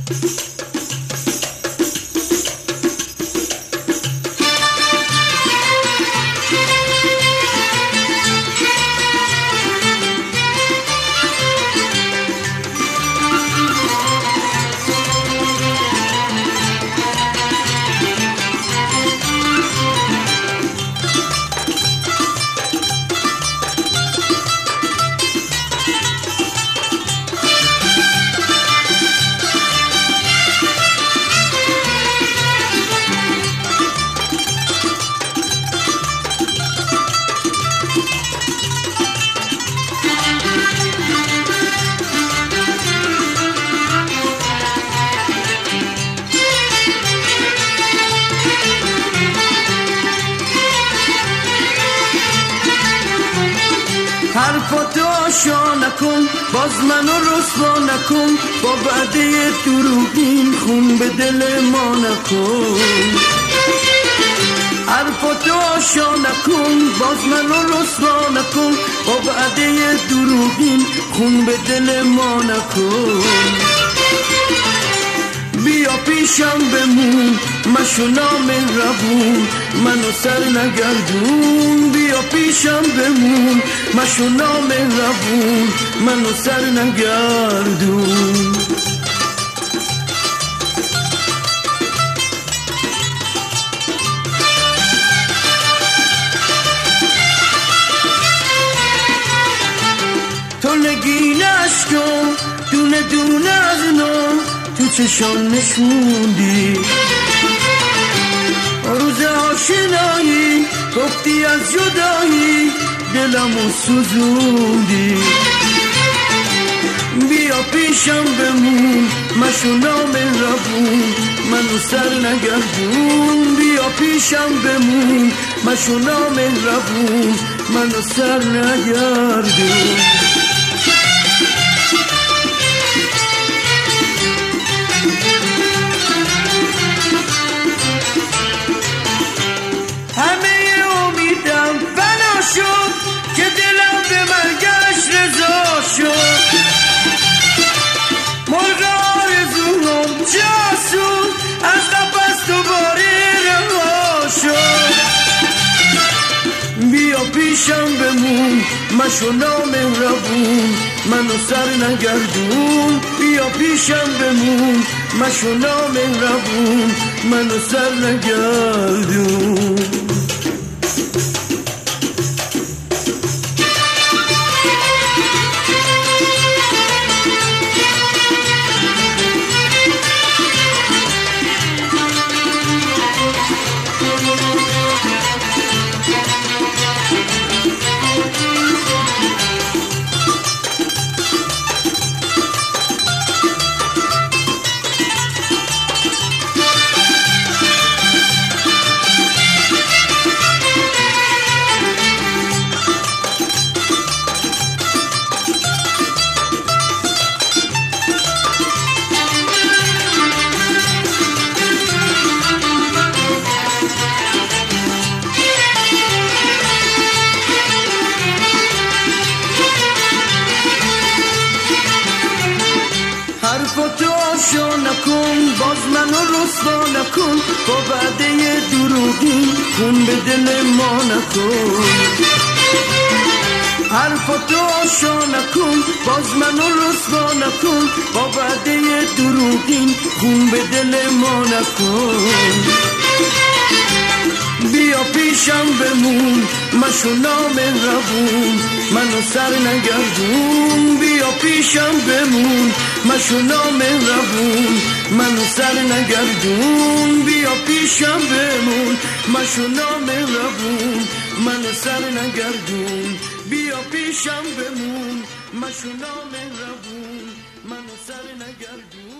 حرفاتو آشا نکن، باز منو رسوا نکن، با وعده دروغین خون به دل ما نکن. حرفاتو آشا نکن، باز منو رسوا نکن، با وعده دروغین خون به دل ما نکن. بیا پیشم بمون، مشو نامهربون، منو سر نگردون. بیا پیشم بمون، مشو نامهربون، منو سر نگردون. تو نگینش کن، دونه دونه از نو تو چشان نشوندی. روز آشنایی گفتی از جدایی دلمو سوزوندی. بیا پیشم بمون، مشو نامهربون، منو سر نگردون. بیا پیشم بمون، مشو نامهربون، منو سر نگردون. که دلم به مرگش رضا شد. مرغ آرزوام جاسون از قفس دوباره رها شد. بیا پیشم بمون، مشو نامهربون، منو سر نگردون. بیا پیشم بمون، مشو نامهربون، منو سر نگردون. حرفاتو آشا نکن، باز منو رسوا نکن، با وعده دروغین خون به دل ما نکن. حرفاتو آشا نکن، باز منو رسوا نکن، با وعده دروغین خون به دل ما نکن. بیا پیشم بمون، مشو نامهربون، منو سر نگردون. بیا پیشم بمون، مشو نامهربون، منو سر نگردون. بیا پیشم بمون، مشو نامهربون، منو سر نگردون. بیا پیشم بمون، مشو نامهربون، منو سر نگردون.